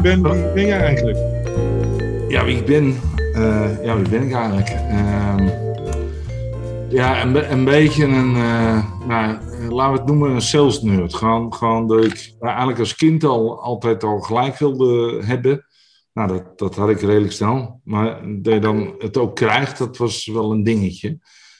Ben, wie ben jij eigenlijk? Ja, wie ben ik eigenlijk? Een beetje laten we het noemen een sales nerd. Gewoon dat ik eigenlijk als kind altijd al gelijk wilde hebben. Nou, dat had ik redelijk snel. Maar dat je dan het ook krijgt, dat was wel een dingetje.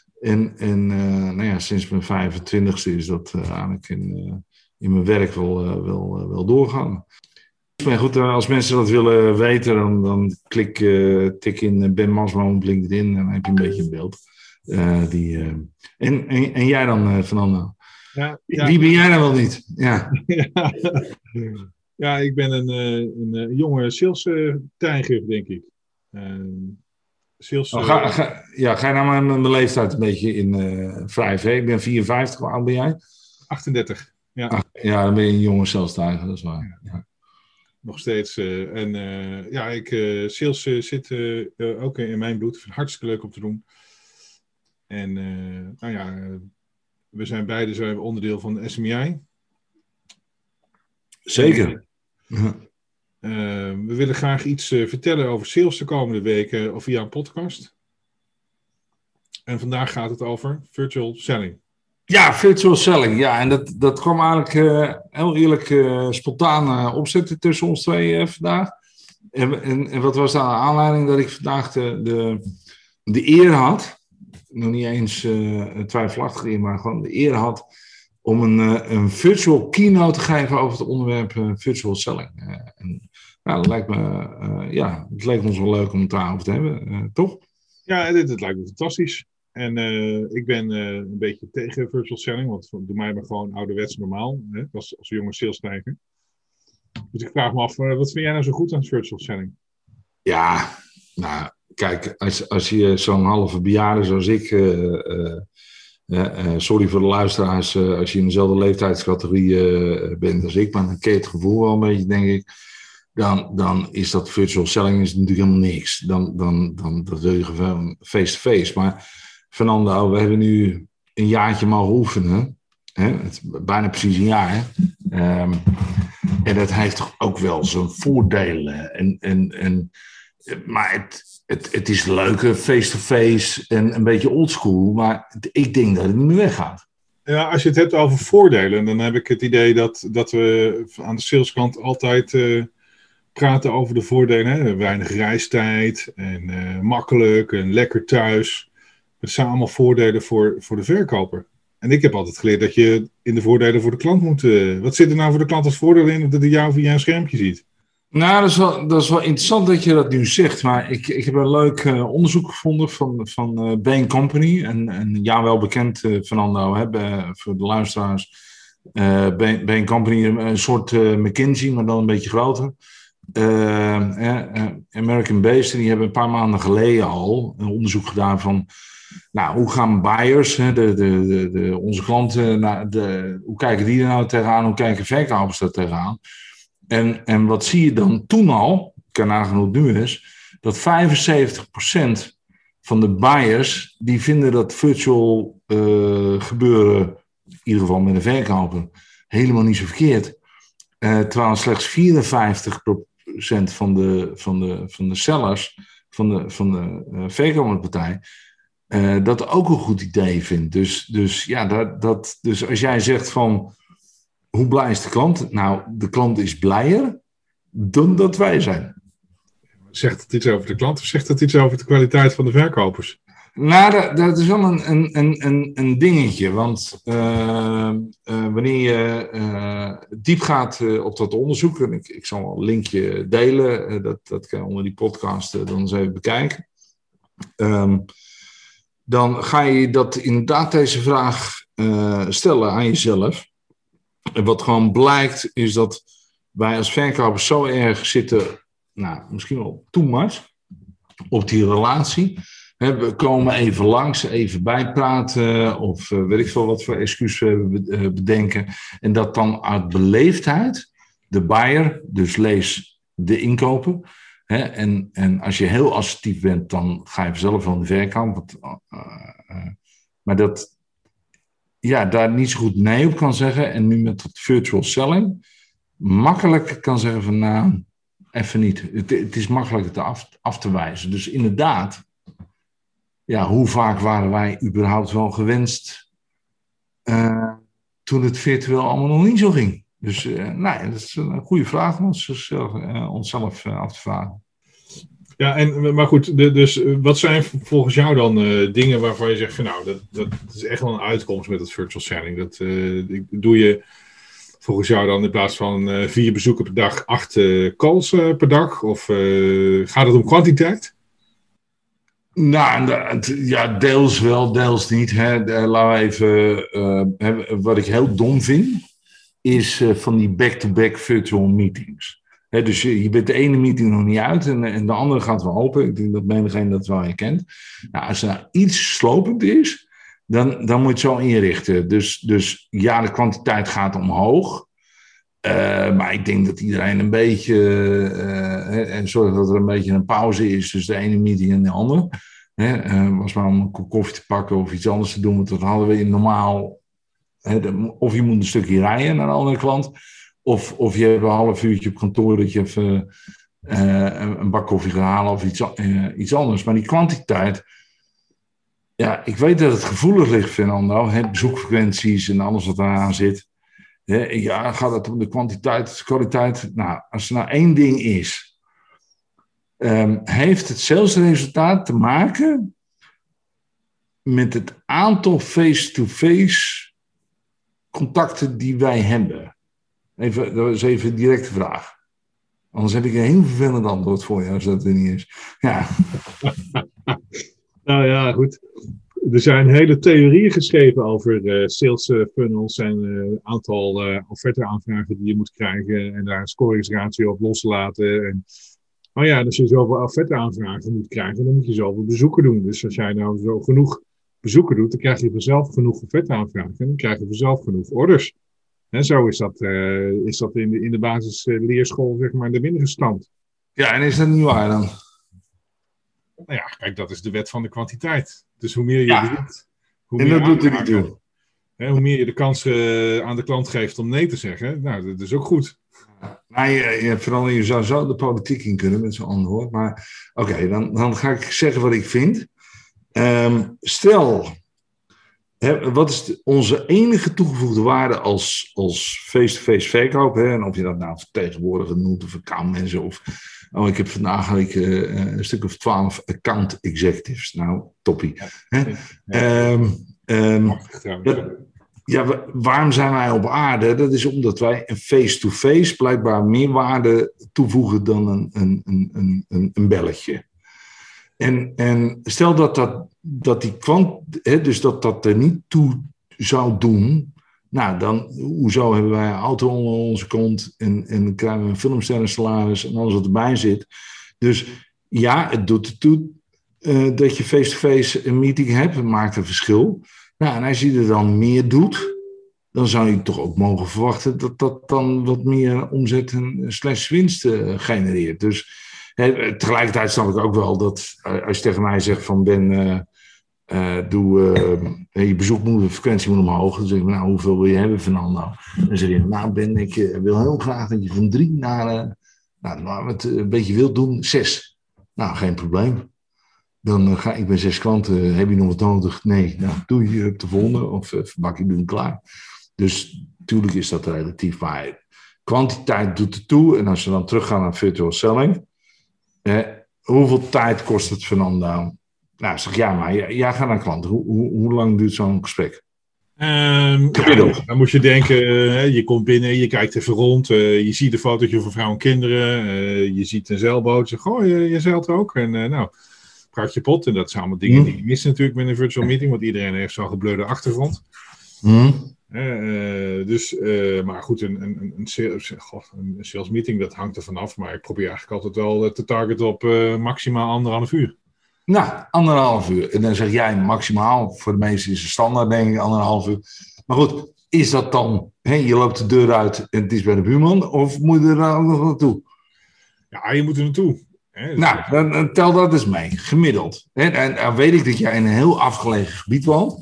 En sinds mijn 25e is dat eigenlijk in mijn werk wel doorgaan. Maar goed, als mensen dat willen weten, dan tik in Ben Masma op LinkedIn en dan heb je een beetje een beeld. En jij dan, Fernando? Ja. Wie ben jij dan wel niet? Ja, Ja, ik ben een jonge sales-tijger, denk ik. Ga je nou mijn leeftijd een beetje in wrijven? Ik ben 54, hoe oud ben jij? 38, ja. Ja, dan ben je een jonge salestijger, dat is waar. Ja. Nog steeds. Sales zit ook in mijn bloed. Ik vind het hartstikke leuk om te doen. En we zijn beide onderdeel van de SMI. Zeker. We willen graag iets vertellen over sales de komende weken of via een podcast. En vandaag gaat het over virtual selling. Ja, virtual selling. Ja, en dat kwam eigenlijk heel eerlijk spontaan opzetten tussen ons twee vandaag. En wat was de aanleiding dat ik vandaag de eer had, nog niet eens twijfelachtig in, maar gewoon de eer had om een virtual keynote te geven over het onderwerp virtual selling. Het leek ons wel leuk om het daarover te hebben, toch? Ja, het lijkt me fantastisch. En ik ben een beetje tegen virtual selling, want doe mij maar gewoon ouderwets normaal, hè, als jonge salesstijger. Dus ik vraag me af, wat vind jij nou zo goed aan virtual selling? Ja, nou, kijk, als je zo'n halve bejaarde zoals ik, sorry voor de luisteraars, als je in dezelfde leeftijdscategorie bent als ik, maar dan ken je het gevoel wel een beetje, denk ik. Dan is dat virtual selling is natuurlijk helemaal niks. Dan dat wil je gewoon face-to-face. Maar Fernando, we hebben nu een jaartje mogen oefenen. Hè? Het is bijna precies een jaar. En dat heeft toch ook wel zijn voordelen. Maar het is leuke face-to-face en een beetje oldschool. Maar ik denk dat het niet meer weggaat. Ja, als je het hebt over voordelen, dan heb ik het idee dat we aan de saleskant altijd praten over de voordelen. Hè? Weinig reistijd en makkelijk en lekker thuis. Dat zijn allemaal voordelen voor de verkoper. En ik heb altijd geleerd dat je in de voordelen voor de klant moet... wat zit er nou voor de klant als voordeel in dat hij jou via een schermpje ziet? Nou, dat is wel interessant dat je dat nu zegt. Maar ik heb een leuk onderzoek gevonden van Bain Company. En jou wel bekend, Fernando, voor de luisteraars. Bain Company, een soort McKinsey, maar dan een beetje groter. American Based. En die hebben een paar maanden geleden al een onderzoek gedaan van... Nou, hoe gaan buyers, onze klanten, hoe kijken die er nou tegenaan? Hoe kijken verkopers er tegenaan? En wat zie je dan toen al, ik kan nagaan hoe het nu is, dat 75% van de buyers, die vinden dat virtual gebeuren, in ieder geval met een verkoper, helemaal niet zo verkeerd. Terwijl slechts 54% van de sellers, van de verkoperpartij, dat ook een goed idee vindt. Dus als jij zegt van, hoe blij is de klant? Nou, de klant is blijer dan dat wij zijn. Zegt het iets over de klant of zegt het iets over de kwaliteit van de verkopers? Nou, dat is wel een dingetje. Want wanneer je diep gaat op dat onderzoek, en ik zal een linkje delen, dat kan je onder die podcast dan eens even bekijken. Dan ga je dat inderdaad deze vraag stellen aan jezelf. En wat gewoon blijkt is dat wij als verkopers zo erg zitten, nou, misschien wel too much, op die relatie. We komen even langs, even bijpraten of weet ik veel wat voor excuus we bedenken. En dat dan uit beleefdheid de buyer, dus lees de inkoper. En als je heel assertief bent, dan ga je zelf van de verkoop. Maar dat daar niet zo goed nee op kan zeggen. En nu met dat virtual selling makkelijk kan zeggen van nou, even niet. Het is makkelijker af te wijzen. Dus inderdaad, ja, hoe vaak waren wij überhaupt wel gewenst toen het virtueel allemaal nog niet zo ging? Dus nee, dat is een goede vraag om onszelf af te vragen. Ja, maar goed, dus wat zijn volgens jou dan dingen waarvan je zegt van nou, dat is echt wel een uitkomst met het virtual selling. Dat doe je volgens jou dan in plaats van 4 bezoeken per dag 8 calls per dag? Of gaat het om kwantiteit? Nou, ja, deels wel, deels niet. Hè. Laten we even, wat ik heel dom vind, is van die back-to-back virtual meetings. He, dus je bent de ene meeting nog niet uit en de andere gaat wel open. Ik denk dat menigeen dat wel herkent. Nou, als er nou iets slopend is, dan moet je het zo inrichten. Dus ja, de kwantiteit gaat omhoog. Maar ik denk dat iedereen een beetje... en zorgt dat er een beetje een pauze is tussen de ene meeting en de andere. Was maar om een kop koffie te pakken of iets anders te doen. Want dat hadden we in normaal... of je moet een stukje rijden naar een andere klant... Of je hebt een half uurtje op kantoor dat je even een bak koffie gaat halen of iets anders. Maar die kwantiteit, ja, ik weet dat het gevoelig ligt, Fernando. Bezoekfrequenties en alles wat eraan zit. Ja, gaat het om de kwantiteit, de kwaliteit? Nou, als er nou één ding is, heeft het salesresultaat te maken met het aantal face-to-face contacten die wij hebben. Dat is even een directe vraag. Anders heb ik een heel vervelend antwoord voor je als dat er niet is. Ja. Nou ja, goed. Er zijn hele theorieën geschreven over sales funnels en aantal offerte-aanvragen die je moet krijgen en daar een scoringsratio op loslaten. En, oh ja, als je zoveel offerte-aanvragen moet krijgen, dan moet je zoveel bezoeken doen. Dus als jij nou zo genoeg bezoeken doet, dan krijg je vanzelf genoeg offerte-aanvragen en dan krijg je vanzelf genoeg orders. En zo is dat in de basisleerschool, zeg maar, de middenstand. Ja, en is dat niet waar dan? Nou ja, kijk, dat is de wet van de kwantiteit. Dus hoe meer je doet, hoe en meer dat doet hij niet toe. Hoe meer je de kans aan de klant geeft om nee te zeggen, nou, dat is ook goed. Vooral je zou zo de politiek in kunnen met zo'n antwoord. Maar oké, dan ga ik zeggen wat ik vind. Stel... wat is onze enige toegevoegde waarde als face-to-face verkoop? En of je dat nou vertegenwoordiger noemt of accountmanager of... ik heb vandaag een stuk of 12 account executives. Nou, toppie. Waarom zijn wij op aarde? Dat is omdat wij een face-to-face blijkbaar meer waarde toevoegen dan een belletje. En stel dat die dus dat er niet toe zou doen. Nou, dan, hoezo hebben wij een auto onder onze kont en dan krijgen we een filmsterrensalaris en alles wat erbij zit. Dus ja, het doet ertoe dat je face-to-face een meeting hebt. Het maakt een verschil. Nou, en als je er dan meer doet, dan zou je toch ook mogen verwachten dat dat dan wat meer omzet en /winst genereert. Dus tegelijkertijd snap ik ook wel dat als je tegen mij zegt van Ben, je bezoekfrequentie moet omhoog. Dan zeg ik, nou, hoeveel wil je hebben, Fernando? Dan zeg je, nou Ben, ik wil heel graag dat je van 3 naar, het een beetje wilt doen, 6. Nou, geen probleem. Dan ik ben 6 klanten, heb je nog wat nodig? Nee, nou, doe je op de volgende of bak je doen klaar. Dus natuurlijk is dat relatief, maar kwantiteit doet er toe. En als we dan teruggaan naar virtual selling, hoeveel tijd kost het, Fernando? Nou, zeg ja, maar jij gaat naar klanten. Hoe lang duurt zo'n gesprek? Dan moet je denken, je komt binnen, je kijkt even rond, je ziet een fotootje van vrouw en kinderen, je ziet een zeilboot, je zegt, je zeilt ook. En nou, praat je pot. En dat zijn allemaal dingen die je mist natuurlijk met een virtual meeting, want iedereen heeft zo'n geblurde achtergrond. Maar goed, een sales meeting, dat hangt er vanaf. Maar ik probeer eigenlijk altijd wel te targeten op maximaal 1,5 uur. Nou, 1,5 uur. En dan zeg jij maximaal, voor de meesten is het standaard, denk ik, 1,5 uur. Maar goed, is dat dan, je loopt de deur uit en het is bij de buurman, of moet je er ook nog naartoe? Ja, je moet er naartoe. Dus nou, dan tel dat eens mee, gemiddeld. En dan weet ik dat jij in een heel afgelegen gebied woont.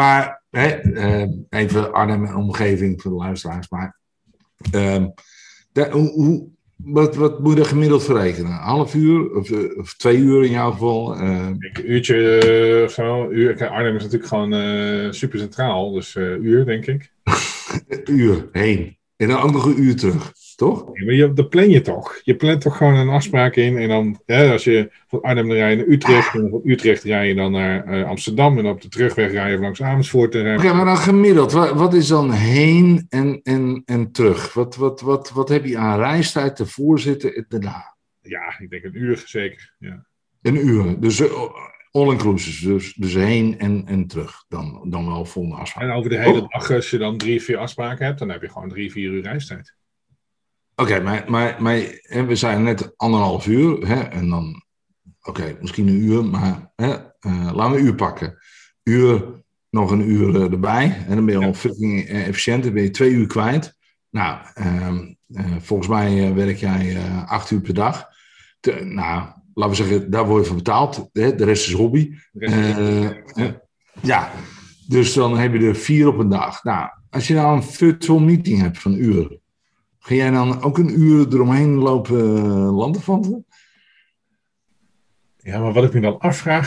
Even Arnhem en omgeving voor de luisteraars. Maar Wat moet je er gemiddeld voor rekenen? Een half uur of 2 uur in jouw geval? Een uurtje of zo. Kijk, Arnhem is natuurlijk gewoon super centraal. Dus uur, denk ik. Een uur heen. En dan ook nog een uur terug, toch? Ja, maar dat plan je toch? Je plant toch gewoon een afspraak in. En dan, als je van Arnhem rij je naar Utrecht. En van Utrecht rij je dan naar Amsterdam. En op de terugweg rij je langs Amersfoort. Oké, maar dan gemiddeld. Wat is dan heen en terug? Wat heb je aan reistijd ervoor zitten en daarna? Ja, ik denk een uur zeker. Ja. Een uur. Dus all-inclusive. Dus heen en terug. Dan wel volgende afspraak. En over de hele dag, als je dan 3-4 afspraken hebt, dan heb je gewoon 3-4 uur reistijd. Oké, maar we zijn net 1,5 uur. Hè, en dan, misschien een uur, maar laten we een uur pakken. Nog een uur erbij. En dan ben je al fucking efficiënt. Dan ben je 2 uur kwijt. Nou, volgens mij werk jij 8 uur per dag. Laten we zeggen, daar word je voor betaald. De rest is hobby. Ja, dus dan heb je er 4 op een dag. Nou, als je nou een virtual meeting hebt van een uur, ga jij dan ook een uur eromheen lopen landenvanten? Ja, maar wat ik me dan afvraag,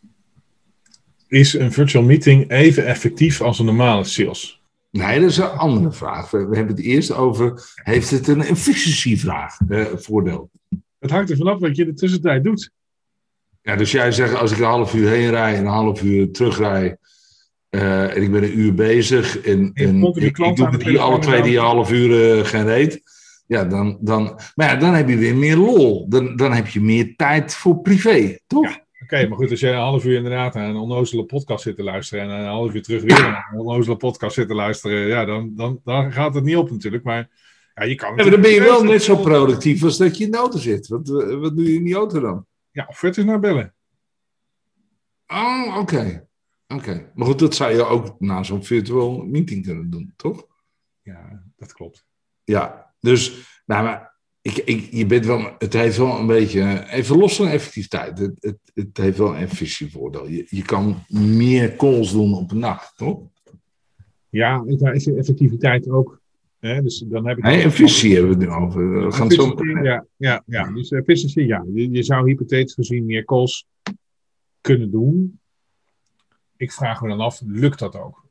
is een virtual meeting even effectief als een normale sales? Nee, dat is een andere vraag. We hebben het eerst over, heeft het een efficiëntievraag, voordeel? Het hangt er vanaf wat je in de tussentijd doet. Ja, dus jij zegt, als ik een half uur heen rij en een half uur terugrij, en ik ben een uur bezig en ik doe met die alle 2 half uur geen reet. Ja, maar dan heb je weer meer lol. Dan heb je meer tijd voor privé, toch? Ja, oké, maar goed, als je een half uur inderdaad naar een onnozele podcast zit te luisteren en een half uur terug weer naar een onnozele podcast zit te luisteren, ja, dan gaat het niet op natuurlijk. Maar ja, je kan. Ja, maar dan ben je wel net zo productief als dat je in de auto zit. Wat doe je in die auto dan? Ja, offertes naar bellen. Oh, oké. Maar goed, dat zou je ook na zo'n virtual meeting kunnen doen, toch? Ja, dat klopt. Ja, dus, maar je bent wel, het heeft wel een beetje, even los van effectiviteit, het heeft wel een efficiëntievoordeel. Je kan meer calls doen op een nacht, toch? Ja, daar is de effectiviteit ook. Dus dan heb ik efficiëntie hebben we het nu over. We gaan zo... Ja. Dus efficiëntie, ja. Je zou hypothetisch gezien meer calls kunnen doen. Ik vraag me dan af, lukt dat ook?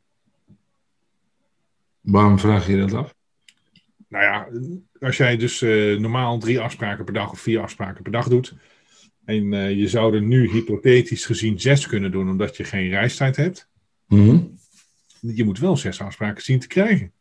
Waarom vraag je dat af? Nou ja, als jij dus normaal 3 afspraken per dag of 4 afspraken per dag doet. En je zou er nu hypothetisch gezien 6 kunnen doen omdat je geen reistijd hebt. Mm-hmm. Je moet wel 6 afspraken zien te krijgen.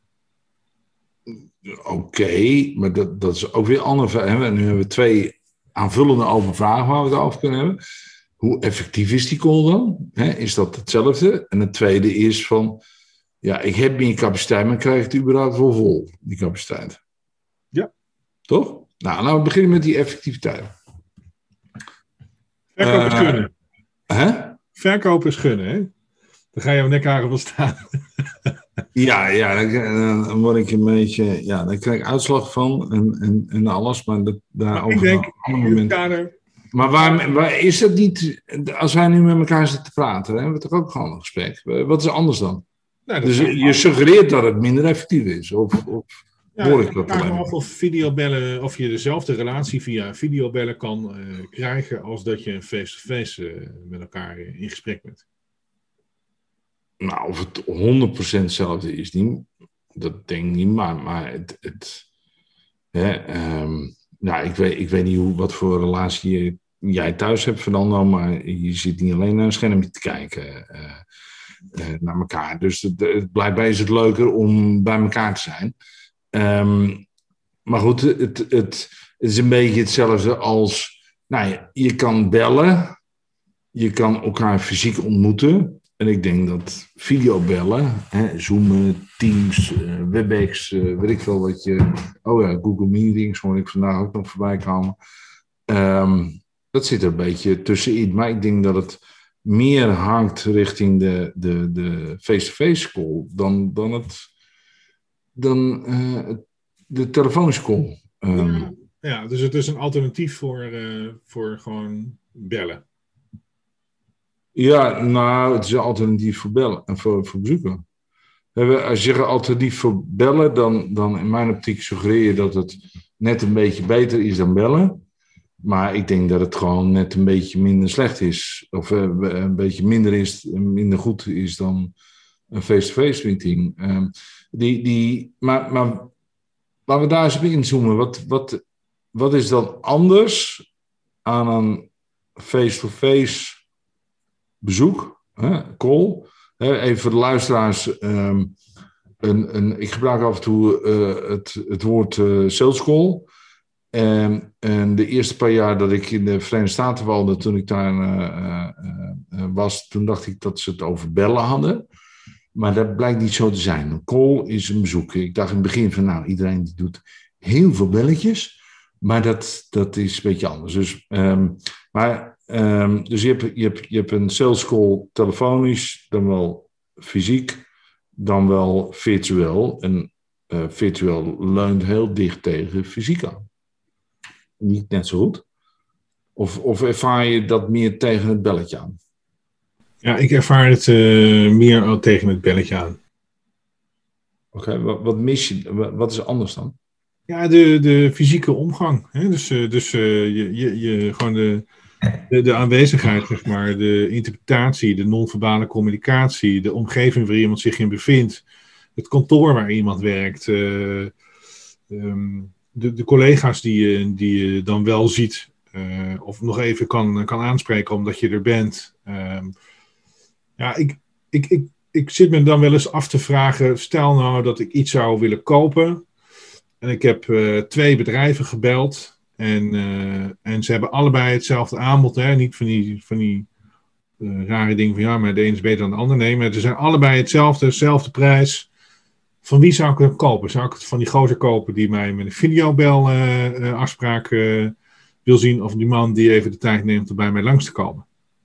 Oké, maar dat is ook weer anders. Nu hebben we 2 aanvullende open vragen waar we het over kunnen hebben. Hoe effectief is die call dan? Is dat hetzelfde? En het tweede is van, ja, ik heb meer capaciteit, maar krijg ik het überhaupt wel vol, die capaciteit? Ja. Toch? Nou, laten we beginnen met die effectiviteit. Verkoop is gunnen. Verkoop is gunnen, hè? Dan ga je op nekhagen van staan. Ja, dan word ik een beetje, dan krijg ik uitslag van en alles, maar daarover ik denk, Maar waar is dat niet, als wij nu met elkaar zitten te praten, hebben we toch ook gewoon een gesprek? Wat is anders dan? Nou, dus je suggereert dat het minder effectief is, of hoor ik dat alleen? Of videobellen, of je dezelfde relatie via videobellen kan krijgen als dat je face-to-face met elkaar in gesprek bent. Nou, of het 100% hetzelfde is niet, dat denk ik niet, maar ik weet niet wat voor relatie jij thuis hebt, Fernando, maar je zit niet alleen naar een schermpje te kijken naar elkaar. Dus blijkbaar is het leuker om bij elkaar te zijn. Maar goed, het is een beetje hetzelfde als, je kan bellen, je kan elkaar fysiek ontmoeten. En ik denk dat videobellen, Zoom, Teams, Webex, weet ik veel wat je... Oh ja, Google Meetings hoor ik vandaag ook nog voorbij komen. Dat zit er een beetje tussenin. Maar ik denk dat het meer hangt richting de face-to-face call dan de telefonische call. Ja, dus het is een alternatief voor gewoon bellen. Ja, nou, het is een alternatief voor bellen en voor bezoeken. Als je zegt alternatief voor bellen, dan in mijn optiek suggereer je dat het net een beetje beter is dan bellen. Maar ik denk dat het gewoon net een beetje minder slecht is. Of een beetje minder goed is dan een face-to-face meeting. Maar laten we daar eens op inzoomen. Wat is dan anders aan een face-to-face bezoek, call? Even voor de luisteraars. Ik gebruik af en toe het woord sales call. En de eerste paar jaar dat ik in de Verenigde Staten woonde, toen ik daar was, toen dacht ik dat ze het over bellen hadden. Maar dat blijkt niet zo te zijn. Een call is een bezoek. Ik dacht in het begin van, iedereen die doet heel veel belletjes. Maar dat is een beetje anders. Dus, dus je hebt een sales call telefonisch, dan wel fysiek, dan wel virtueel. En virtueel leunt heel dicht tegen fysiek aan. Niet net zo goed? Of ervaar je dat meer tegen het belletje aan? Ja, ik ervaar het meer tegen het belletje aan. Oké, wat mis je? Wat is anders dan? Ja, de fysieke omgang. Hè? Dus gewoon de aanwezigheid, zeg maar. De interpretatie, de non-verbale communicatie. De omgeving waar iemand zich in bevindt. Het kantoor waar iemand werkt. De collega's die je dan wel ziet. Of nog even kan aanspreken omdat je er bent. Ja, ik zit me dan wel eens af te vragen. Stel nou dat ik iets zou willen kopen. En ik heb 2 bedrijven gebeld. En ze hebben allebei hetzelfde aanbod. Hè? Niet van die rare dingen van ja, maar de een is beter dan de ander. Nee, maar ze zijn allebei hetzelfde prijs. Van wie zou ik het kopen? Zou ik het van die gozer kopen die mij met een videobel afspraak wil zien? Of die man die even de tijd neemt om bij mij langs te komen?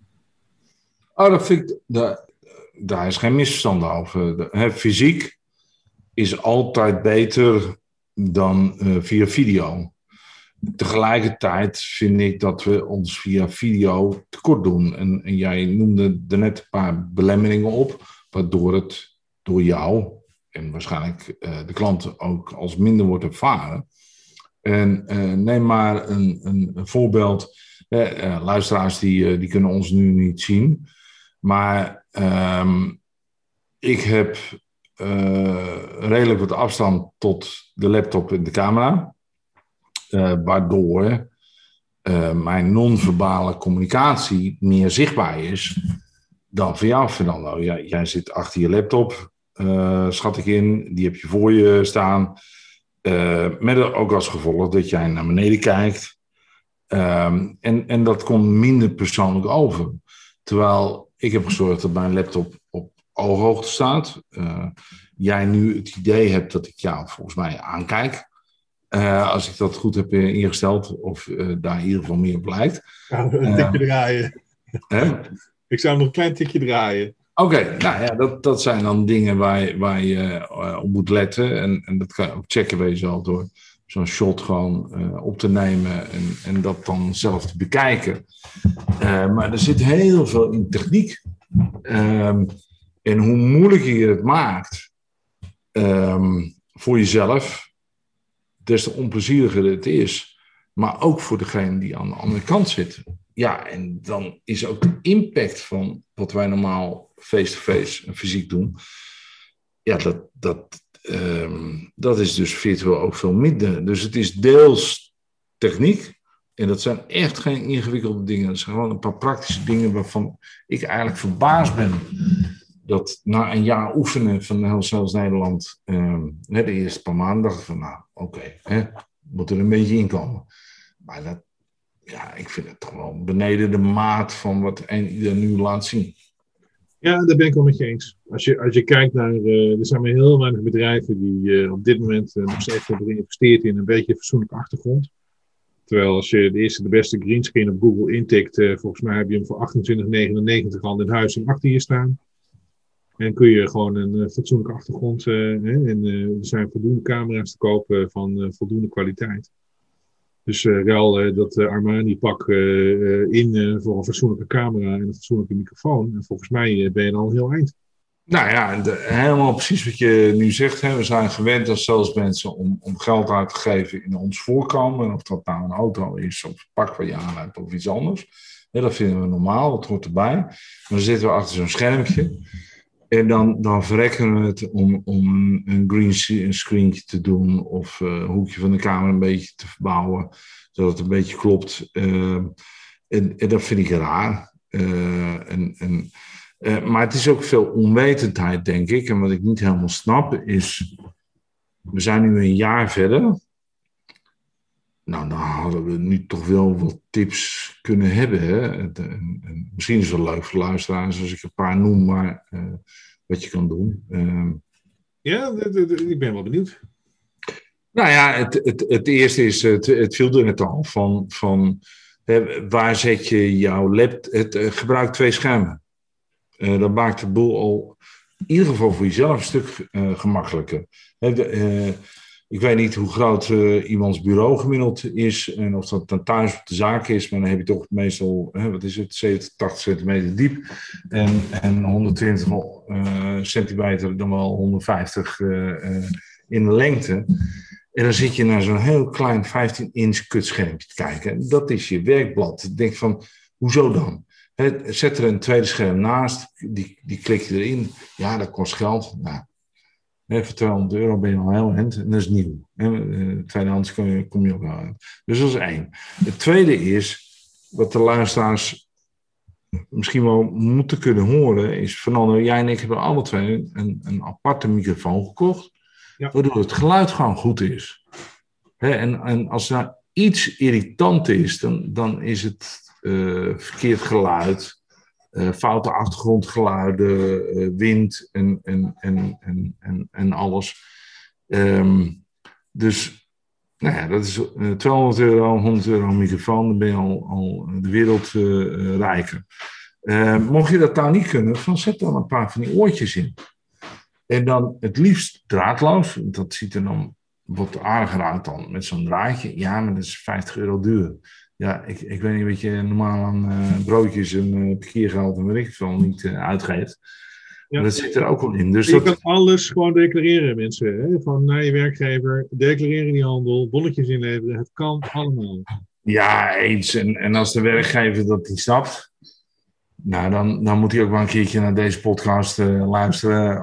Dat vind ik... Daar is geen misverstand over. Fysiek is altijd beter dan via video. Tegelijkertijd vind ik dat we ons via video tekort doen. En jij noemde er net een paar belemmeringen op, waardoor het door jou en waarschijnlijk de klanten ook als minder wordt ervaren. En neem maar een voorbeeld. Luisteraars die kunnen ons nu niet zien. Maar ik heb redelijk wat afstand tot de laptop en de camera. Waardoor mijn non-verbale communicatie meer zichtbaar is dan voor jou, Fernando. Jij zit achter je laptop, schat ik in. Die heb je voor je staan. Met ook als gevolg dat jij naar beneden kijkt. En dat komt minder persoonlijk over. Terwijl ik heb gezorgd dat mijn laptop op ooghoogte staat. Jij nu het idee hebt dat ik jou volgens mij aankijk. Als ik dat goed heb ingesteld. Of daar in ieder geval meer op lijkt. Een tikje draaien. Ik zou nog een klein tikje draaien. Oké, nou ja, dat zijn dan dingen waar je op moet letten. En dat kan je ook checken bij jezelf door zo'n shot gewoon op te nemen en dat dan zelf te bekijken. Maar er zit heel veel in techniek. En hoe moeilijker je het maakt voor jezelf, des te onplezieriger het is. Maar ook voor degene die aan de andere kant zit. Ja, en dan is ook de impact van wat wij normaal face-to-face en fysiek doen. Ja, dat is dus virtueel ook veel minder. Dus het is deels techniek. En dat zijn echt geen ingewikkelde dingen. Dat zijn gewoon een paar praktische dingen waarvan ik eigenlijk verbaasd ben. Dat na een jaar oefenen van Health Sales Nederland, de eerste paar maanden dacht ik van, moet er een beetje in komen. Maar ik vind het toch wel beneden de maat van wat ieder nu laat zien. Ja, daar ben ik wel met je eens. Als je kijkt naar, er zijn maar heel weinig bedrijven die op dit moment nog steeds hebben geïnvesteerd in een beetje fatsoenlijke achtergrond. Terwijl als je de beste greenscreen op Google intikt, volgens mij heb je hem voor 28,99 al in huis en achter je staan. En kun je gewoon een fatsoenlijke achtergrond, en er zijn voldoende camera's te kopen van voldoende kwaliteit. Dus ruil dat Armani-pak in voor een fatsoenlijke camera en een fatsoenlijke microfoon. En volgens mij ben je dan al heel eind. Nou ja, helemaal precies wat je nu zegt. Hè. We zijn gewend als salesmensen om geld uit te geven in ons voorkomen. Of dat nou een auto is, of een pak wat je aan hebt, of iets anders. Ja, dat vinden we normaal, dat hoort erbij. Maar dan zitten we achter zo'n schermpje. En dan verrekken we het om een green screentje te doen. Of een hoekje van de kamer een beetje te verbouwen. Zodat het een beetje klopt. En dat vind ik raar. Maar het is ook veel onwetendheid, denk ik. En wat ik niet helemaal snap is... We zijn nu een jaar verder. Nou, dan hadden we nu toch wel wat tips kunnen hebben. Hè? Misschien is het wel leuk voor luisteraars als ik een paar noem, maar wat je kan doen. Ja, ik ben wel benieuwd. Nou ja, het eerste is, het viel er net al, van waar zet je jouw laptop... gebruik 2 schermen. Dat maakt de boel al in ieder geval voor jezelf een stuk gemakkelijker. Ik weet niet hoe groot iemands bureau gemiddeld is en of dat dan thuis op de zaak is, maar dan heb je toch meestal, 70, 80 centimeter diep en 120 centimeter, dan wel 150 in de lengte. En dan zit je naar zo'n heel klein 15-inch kutschermpje te kijken. En dat is je werkblad. Ik denk van, hoezo dan? Zet er een tweede scherm naast, die klik je erin. Ja, dat kost geld. Nou, voor €200 ben je al heel eind en dat is nieuw. Tweedehands kom je ook wel uit. Dus dat is 1. Het tweede is, wat de luisteraars misschien wel moeten kunnen horen, is Fernando, jij en ik hebben alle twee een aparte microfoon gekocht, waardoor het geluid gewoon goed is. En als er nou iets irritant is, dan is het verkeerd geluid, foute achtergrondgeluiden, wind en alles. Dus, nou ja, dat is €200, €100 microfoon, dan ben je al de wereld rijker. Mocht je dat nou niet kunnen, dan zet dan een paar van die oortjes in. En dan het liefst draadloos, dat ziet er dan wat aardiger uit dan met zo'n draadje. Ja, maar dat is €50 duur. Ja, ik weet niet wat je normaal aan broodjes en parkeergeld en weet ik veel niet uitgeeft. Ja. Maar dat zit er ook wel in. Dus je kan alles gewoon declareren, mensen. Hè? Van naar je werkgever, declareren die handel, bonnetjes inleveren. Het kan allemaal. Ja, eens. En als de werkgever dat niet snapt, nou, dan moet hij ook wel een keertje naar deze podcast luisteren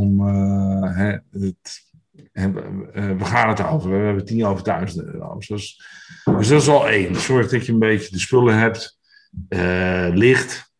we gaan het over. We hebben 10 over €1000. Dus dat is al 1. Zorg dat je een beetje de spullen hebt. Licht.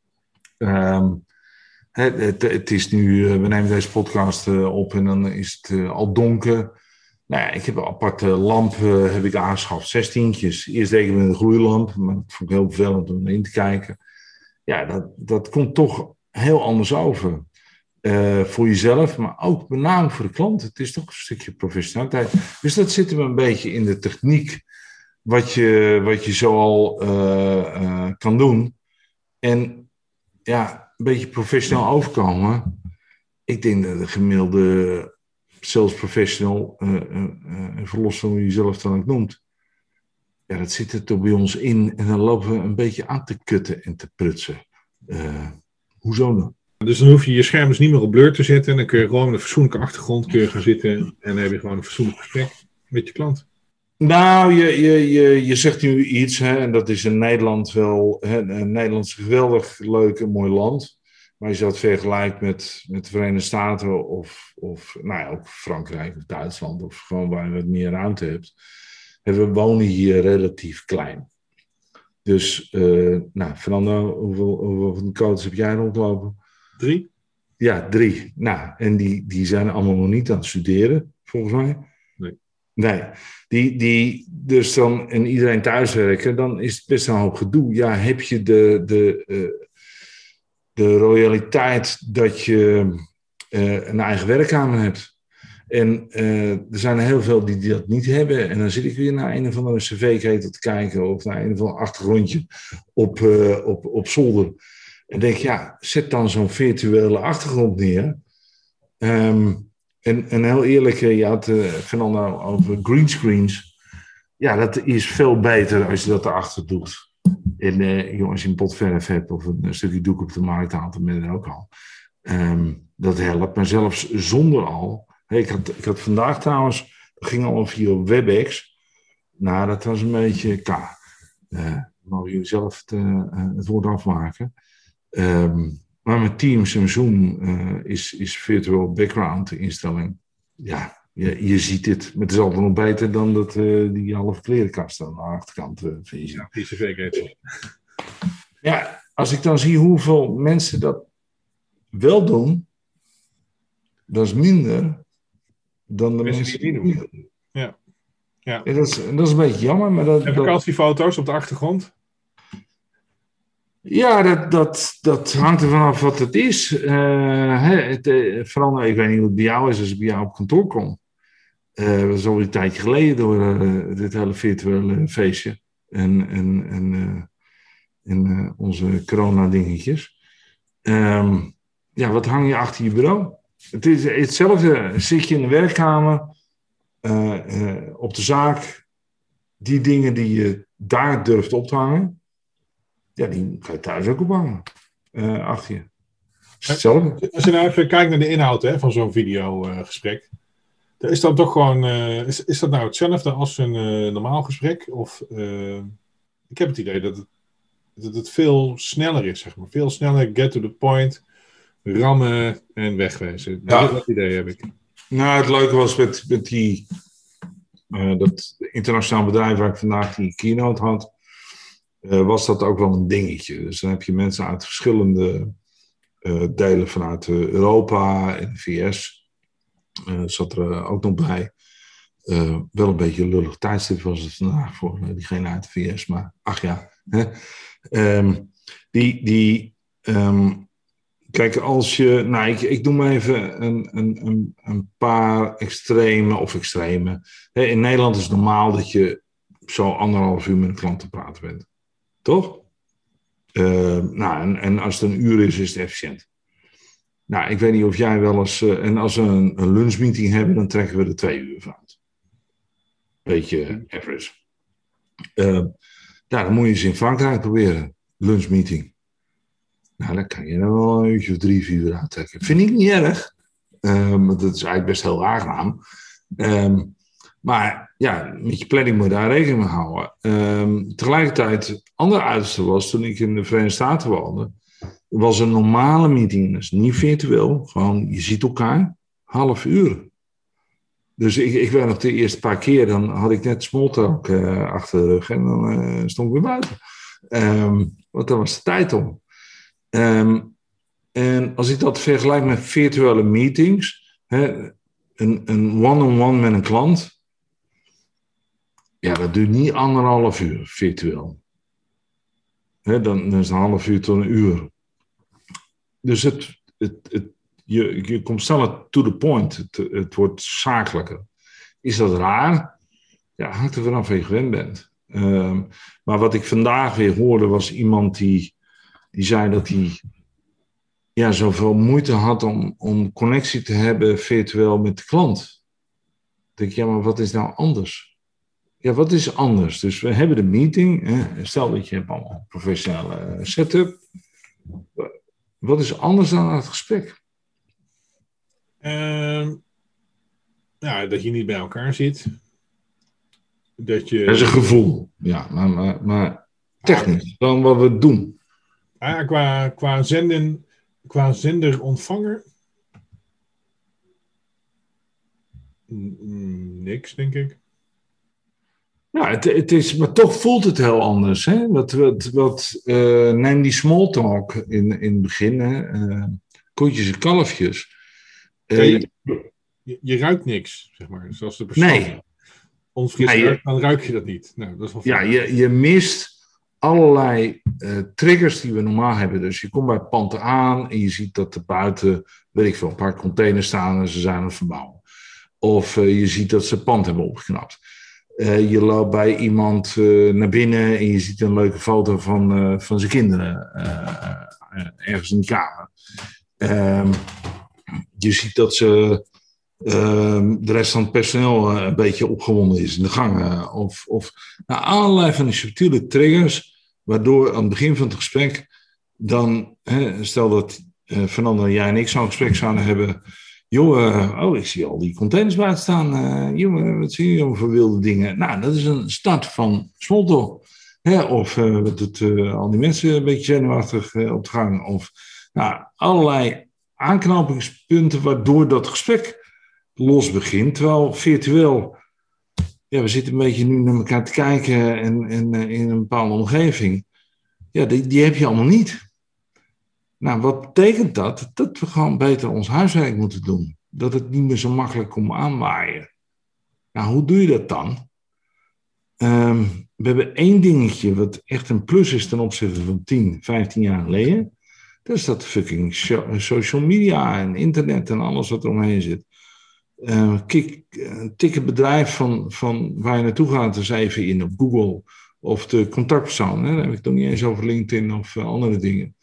Het is nu, we nemen deze podcast op en dan is het al donker. Nou ja, ik heb een aparte lamp heb ik aangeschaft. 16'tjes. Eerst deed ik met een gloeilamp, maar dat vond ik heel vervelend om erin te kijken. Ja, dat komt toch heel anders over. Voor jezelf, maar ook met name voor de klant. Het is toch een stukje professionaliteit. Dus dat zit hem een beetje in de techniek wat je zoal kan doen. En ja, een beetje professioneel overkomen. Ik denk dat de gemiddelde sales professional, verlossen hoe je jezelf dan ook noemt, ja, dat zit er toch bij ons in. En dan lopen we een beetje aan te kutten en te prutsen. Hoezo dan? Dus dan hoef je je scherm dus niet meer op blur te zetten. En dan kun je gewoon met een fatsoenlijke achtergrond gaan zitten. En dan heb je gewoon een fatsoenlijk gesprek met je klant. Nou, je zegt nu iets, hè, en dat is in Nederland wel... Nederland is een geweldig leuk en mooi land. Maar als je dat vergelijkt met de Verenigde Staten of nou ja, ook Frankrijk of Duitsland... of gewoon waar je wat meer ruimte hebt... we wonen hier relatief klein. Dus, nou, Fernando, hoeveel van de codes heb jij rondlopen? 3? Ja, 3. Nou, en die zijn allemaal nog niet aan het studeren, volgens mij. Nee. Dus dan, en iedereen thuiswerken, dan is het best een hoop gedoe. Ja, heb je de royaliteit dat je een eigen werkkamer hebt. En er zijn er heel veel die dat niet hebben. En dan zit ik weer naar een of andere cv-ketel te kijken of naar een of ander achtergrondje op zolder. En denk, ja, zet dan zo'n virtuele achtergrond neer. En heel eerlijk, je had Fernando over greenscreens. Ja, dat is veel beter als je dat erachter doet. En als je een pot verf hebt of een stukje doek op de markt haalt, dan ben je er ook al. Dat helpt, maar zelfs zonder al. Ik had vandaag trouwens, dat ging al via WebEx. Nou, dat was een beetje mogen jullie zelf het woord afmaken. Maar met Teams en Zoom is virtual background instelling. Ja, je ziet het. Maar het is altijd nog beter dan dat die halve klerenkast aan de achterkant vind je. Ja, die cv-ketel. Ja, als ik dan zie hoeveel mensen dat wel doen, dat is minder dan de mensen die het niet doen. Ja. Ja. En dat is een beetje jammer. Maar en vakantiefoto's op de achtergrond? Ja, dat hangt er vanaf wat het is. Vooral, ik weet niet hoe het bij jou is als ik bij jou op kantoor kom. Dat is al een tijdje geleden door dit hele virtuele feestje. En onze corona-dingetjes. Wat hang je achter je bureau? Het is hetzelfde. Zit je in de werkkamer, op de zaak, die dingen die je daar durft op te hangen, ja, die kan je thuis ook ophangen. Achter je. Hetzelfde. Als je nou even kijkt naar de inhoud van zo'n videogesprek, is dat toch gewoon, is dat nou hetzelfde als een normaal gesprek? Of ik heb het idee dat het veel sneller is, zeg maar. Veel sneller, get to the point, rammen en wegwezen. Ja. Dat idee heb ik. Nou, het leuke was met die dat internationaal bedrijf waar ik vandaag die keynote had, was dat ook wel een dingetje. Dus dan heb je mensen uit verschillende delen vanuit Europa en de VS. Zat er ook nog bij. Wel een beetje een lullig tijdstip was het vandaag voor diegene uit de VS, maar ach ja. Hè? Kijk, als je... Nou, ik noem even een paar extreme. In Nederland is het normaal dat je zo 1,5 uur met een klant te praten bent. Toch? En als het een uur is het efficiënt. Nou, ik weet niet of jij wel eens... en als we een lunchmeeting hebben, dan trekken we er 2 uur van uit. Beetje average. Dan moet je eens in Frankrijk proberen. Lunchmeeting. Nou, dan kan je er wel een uurtje of 3, 4 uur uittrekken. Vind ik niet erg. Want dat is eigenlijk best heel aangenaam. Maar ja, met je planning moet je daar rekening mee houden. Tegelijkertijd, het andere uiterste was, toen ik in de Verenigde Staten woonde, was een normale meeting, dus niet virtueel, gewoon je ziet elkaar, half uur. Dus ik weet nog de eerste paar keer, dan had ik net smalltalk achter de rug en dan stond ik weer buiten. Want daar was de tijd om. En als ik dat vergelijk met virtuele meetings, een one-on-one met een klant, ja, dat duurt niet 1,5 uur virtueel. Dan is het 1,5 uur tot 1 uur. Dus je komt sneller to the point. Het wordt zakelijker. Is dat raar? Ja, hangt er vanaf waar je gewend bent. Maar wat ik vandaag weer hoorde was iemand die zei dat hij zoveel moeite had om connectie te hebben virtueel met de klant. Dan denk ik, maar wat is nou anders? Ja, wat is anders? Dus we hebben de meeting. Stel dat je hebt allemaal een professionele setup. Wat is anders dan het gesprek? Dat je niet bij elkaar zit. Dat is een gevoel. Ja, maar technisch dan wat we doen. Qua zender-ontvanger. Niks, denk ik. Ja, het is, maar toch voelt het heel anders. Hè? Neem die small talk in het begin. Koetjes en kalfjes. Je ruikt niks, zeg maar. Zoals de persoon onfris ruikt, dan ruik je dat niet. Nou, dat is wel fijn. Je mist allerlei triggers die we normaal hebben. Dus je komt bij panden aan en je ziet dat er buiten, weet ik veel, een paar containers staan en ze zijn aan het verbouwen. Of je ziet dat ze pand hebben opgeknapt. Je loopt bij iemand naar binnen en je ziet een leuke foto van zijn kinderen ergens in de kamer. Je ziet dat de rest van het personeel een beetje opgewonden is in de gang. Allerlei van die subtiele triggers, waardoor aan het begin van het gesprek dan, stel dat Fernando, jij en ik zo'n gesprek zouden hebben. Joh, ik zie al die containers buiten staan. Jongen, wat zie je voor wilde dingen? Nou, dat is een start van smalltalk. Of wat doet al die mensen een beetje zenuwachtig op de gang. Of allerlei aanknopingspunten waardoor dat gesprek los begint. Terwijl virtueel, we zitten een beetje nu naar elkaar te kijken en in een bepaalde omgeving. Ja, die heb je allemaal niet. Nou, wat betekent dat? Dat we gewoon beter ons huiswerk moeten doen. Dat het niet meer zo makkelijk komt aanwaaien. Nou, hoe doe je dat dan? We hebben één dingetje wat echt een plus is ten opzichte van 10, 15 jaar geleden. Dat is dat fucking social media en internet en alles wat er omheen zit. Tik het bedrijf van waar je naartoe gaat eens even in op Google of de contactpersoon. Daar heb ik het nog niet eens over LinkedIn of andere dingen.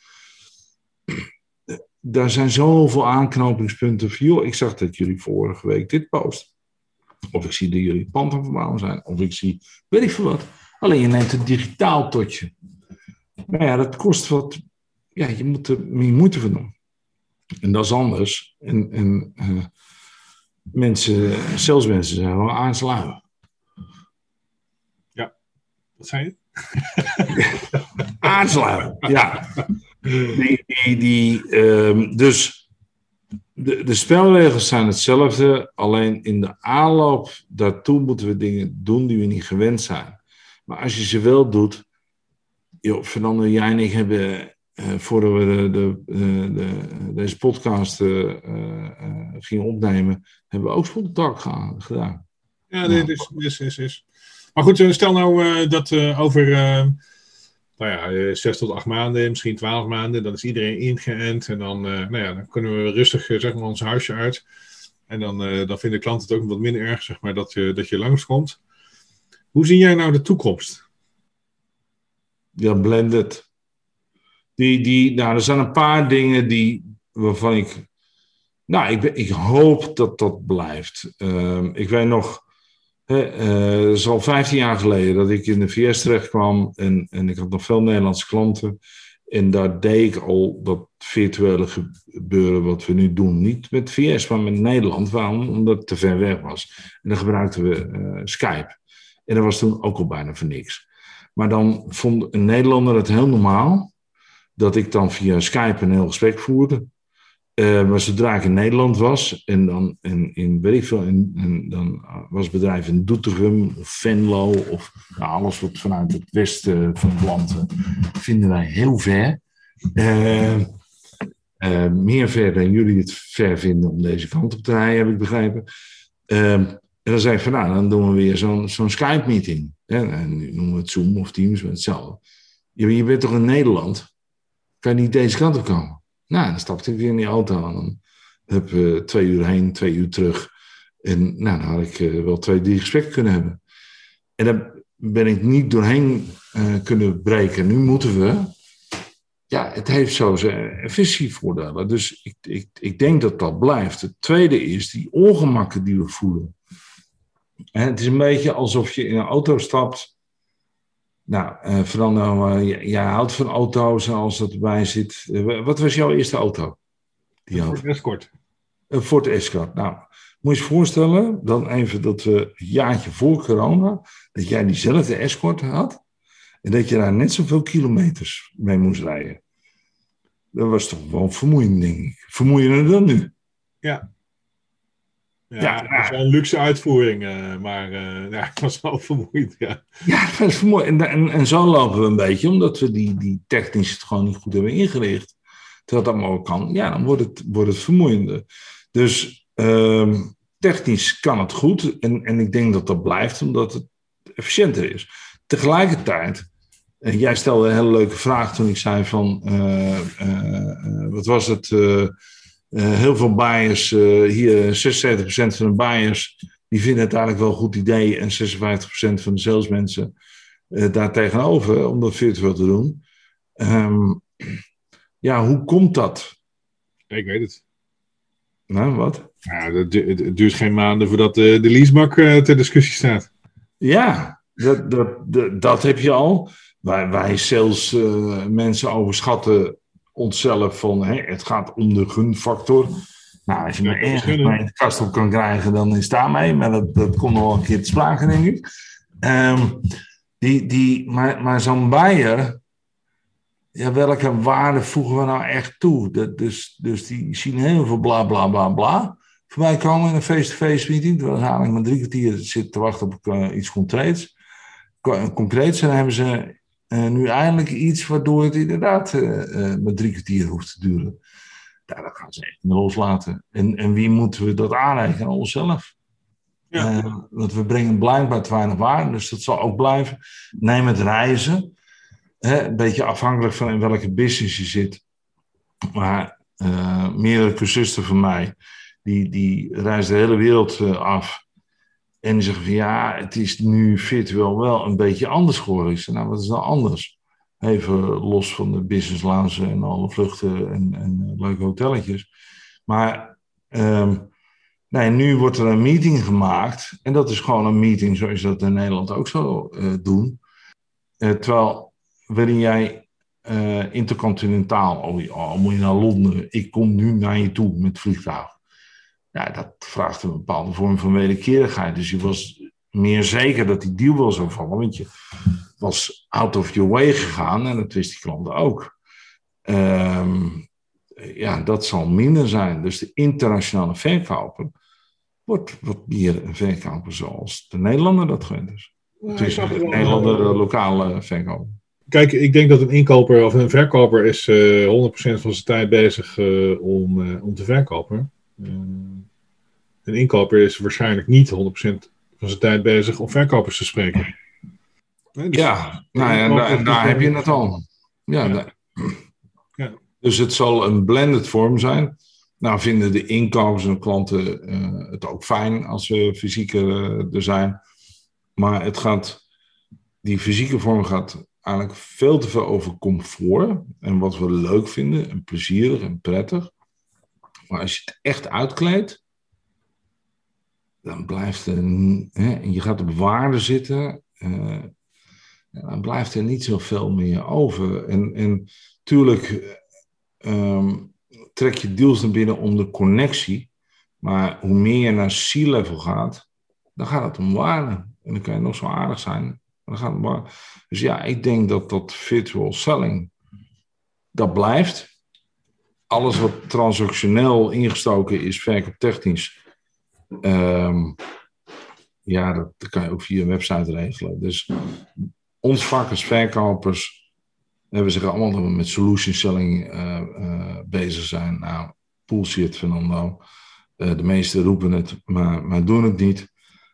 Daar zijn zoveel aanknopingspunten van, ik zag dat jullie vorige week dit posten. Of ik zie dat jullie pand aan het verbouwen zijn. Of ik zie, weet ik veel wat. Alleen je neemt het digitaal tot je. Maar ja, dat kost wat. Ja, je moet er meer moeite voor doen. En dat is anders. En salesmensen zijn gewoon aanslaan. Ja, wat zei je? Aanslaan, ja. Dus de spelregels zijn hetzelfde, alleen in de aanloop daartoe moeten we dingen doen die we niet gewend zijn. Maar als je ze wel doet, Fernando, jij en ik hebben, voordat we deze podcast gingen opnemen, hebben we ook Spoeltalk gedaan. Ja, dit is. Maar goed, stel nou dat over 6 tot 8 maanden, misschien 12 maanden, dan is iedereen ingeënt en dan, dan kunnen we rustig zeg maar ons huisje uit. En dan vinden klanten het ook wat minder erg, zeg maar, dat je langskomt. Hoe zie jij nou de toekomst? Ja, blended. Er zijn een paar dingen waarvan ik hoop dat blijft. Ik weet nog, het is al 15 jaar geleden dat ik in de VS terecht kwam en ik had nog veel Nederlandse klanten. En daar deed ik al dat virtuele gebeuren wat we nu doen. Niet met VS, maar met Nederland. Waarom? Omdat het te ver weg was. En dan gebruikten we Skype. En dat was toen ook al bijna voor niks. Maar dan vond een Nederlander het heel normaal dat ik dan via Skype een heel gesprek voerde. Maar zodra ik in Nederland was en dan dan was het bedrijf in Doetinchem of Venlo of alles wat vanuit het westen van het land vinden wij heel ver. Meer ver dan jullie het ver vinden om deze kant op te rijden, heb ik begrepen. En dan zei ik van dan doen we weer zo'n Skype meeting. En nu noemen we het Zoom of Teams, maar hetzelfde. Je bent toch in Nederland? Kan je niet deze kant op komen? Nou, dan stapte ik weer in die auto en dan heb ik 2 uur heen, 2 uur terug. En dan had ik wel 2, 3 gesprekken kunnen hebben. En daar ben ik niet doorheen kunnen breken. Nu moeten we. Ja, het heeft zo zijn efficiëntievoordelen. Dus ik denk dat dat blijft. Het tweede is die ongemakken die we voelen. En het is een beetje alsof je in een auto stapt. Nou, Fernando, jij houdt van auto's en als dat erbij zit. Wat was jouw eerste auto? Een Ford Escort. Een Ford Escort. Nou, moet je je voorstellen, dan even dat we een jaartje voor corona, dat jij diezelfde Escort had en dat je daar net zoveel kilometers mee moest rijden. Dat was toch wel vermoeiend, denk ik. Vermoeiender dan nu. Ja. Ja, het was wel een luxe uitvoering, maar het was wel vermoeiend, ja. Ja, het was vermoeiend. En zo lopen we een beetje, omdat we die technisch het gewoon niet goed hebben ingericht. Terwijl dat allemaal kan, dan wordt het vermoeiender. Dus technisch kan het goed. En ik denk dat dat blijft, omdat het efficiënter is. Tegelijkertijd, jij stelde een hele leuke vraag toen ik zei van, wat was het... heel veel buyers, hier 76% van de buyers, die vinden het eigenlijk wel een goed idee en 56% van de salesmensen daar tegenover om dat virtueel te doen. Hoe komt dat? Ik weet het. Nou, wat? Ja, het duurt geen maanden voordat de leasebak ter discussie staat. Ja, dat heb je al. Wij sales mensen overschatten onszelf van, het gaat om de gunfactor. Nou, als je me ergens mee de kast op kan krijgen, dan is daar mee. Maar dat komt nog wel een keer te sprake, denk ik. Maar zo'n buyer, ja, welke waarde voegen we nou echt toe? Dus die zien heel veel bla bla bla bla voorbij komen in een face-to-face meeting. Terwijl ze eigenlijk maar 3 kwartier zitten te wachten op iets concreets. En dan hebben ze nu eindelijk iets waardoor het inderdaad met 3 kwartier hoeft te duren. Ja, dat gaan ze echt niet loslaten. En wie moeten we dat aanrekenen? Onszelf. Ja. Want we brengen blijkbaar te weinig waarde, dus dat zal ook blijven. Neem het reizen. Een beetje afhankelijk van in welke business je zit. Maar meerdere cursisten van mij, die reizen de hele wereld af. En die zeggen van ja, het is nu virtueel wel een beetje anders geworden. Ik zeg, nou, wat is nou anders? Even los van de business lounge en alle vluchten en leuke hotelletjes. Maar nu wordt er een meeting gemaakt. En dat is gewoon een meeting zoals je dat in Nederland ook zou doen. Terwijl waarin jij intercontinentaal, moet je naar Londen, ik kom nu naar je toe met vliegtuig. Ja, dat vraagt een bepaalde vorm van wederkerigheid. Dus je was meer zeker dat die deal wel zou vallen, want je was out of your way gegaan en dat wist die klant ook. Dat zal minder zijn. Dus de internationale verkoper wordt wat meer een verkoper zoals de Nederlander dat gewend is. Het is de Nederlander de lokale verkoper. Kijk, ik denk dat een inkoper of een verkoper is 100% van zijn tijd bezig om te verkopen. Een inkoper is waarschijnlijk niet 100% van zijn tijd bezig om verkopers te spreken. Dus daar heb je het al. Ja. Dus het zal een blended vorm zijn. Nou vinden de inkopers en klanten het ook fijn als we fysieker er zijn. Maar die fysieke vorm gaat eigenlijk veel te veel over comfort. En wat we leuk vinden en plezierig en prettig. Maar als je het echt uitkleedt, dan blijft er, en je gaat op waarde zitten, dan blijft er niet zoveel meer over. En tuurlijk trek je deals naar binnen om de connectie, maar hoe meer je naar C-level gaat, dan gaat het om waarde. En dan kan je nog zo aardig zijn. Dan gaat het om waarde. Dus ja, ik denk dat virtual selling, dat blijft. Alles wat transactioneel ingestoken is, verkooptechnisch, dat kan je ook via een website regelen. Dus ons vak als verkopers, we zeggen allemaal dat we met solution selling bezig zijn. Nou, bullshit, Fernando. De meesten roepen het, maar doen het niet.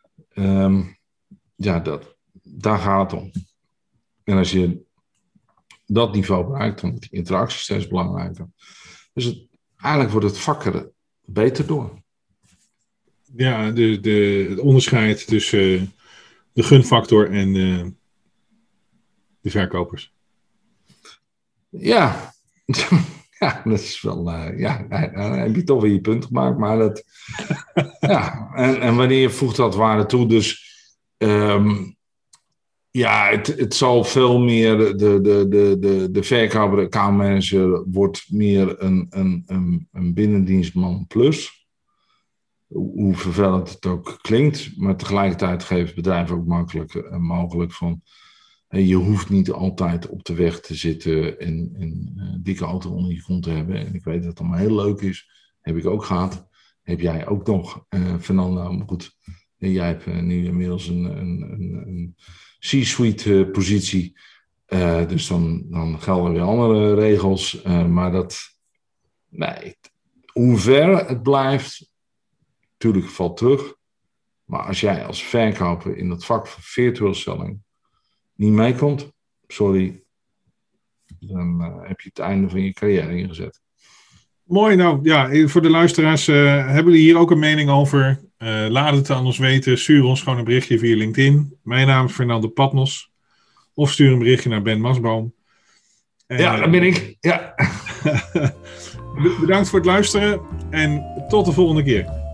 Daar gaat het om. En als je dat niveau bereikt, dan wordt die interactie steeds belangrijker. Dus eigenlijk wordt het vak er beter door. Ja, het onderscheid tussen de gunfactor en de verkopers. Ja, dat is wel... dan heb je toch weer je punt gemaakt. Maar dat... en wanneer je voegt dat waarde toe, dus... het zal veel meer... De verkoper, de accountmanager, wordt meer een binnendienstman plus. Hoe vervelend het ook klinkt, maar tegelijkertijd geeft bedrijven ook mogelijk van... je hoeft niet altijd op de weg te zitten en dikke auto onder je kont te hebben. En ik weet dat het allemaal heel leuk is. Heb ik ook gehad. Heb jij ook nog, Fernando. Maar goed, jij hebt nu inmiddels een C-suite positie. Dus dan gelden weer andere regels. Maar hoe ver het blijft... Natuurlijk valt terug. Maar als jij als verkoper in dat vak van virtual selling niet meekomt, sorry, dan heb je het einde van je carrière ingezet. Mooi, nou ja, voor de luisteraars, hebben jullie hier ook een mening over? Laat het aan ons weten, stuur ons gewoon een berichtje via LinkedIn. Mijn naam is Fernando Patmos. Of stuur een berichtje naar Ben Masboom. Ja, dat ben ik. Ja. Bedankt voor het luisteren en tot de volgende keer.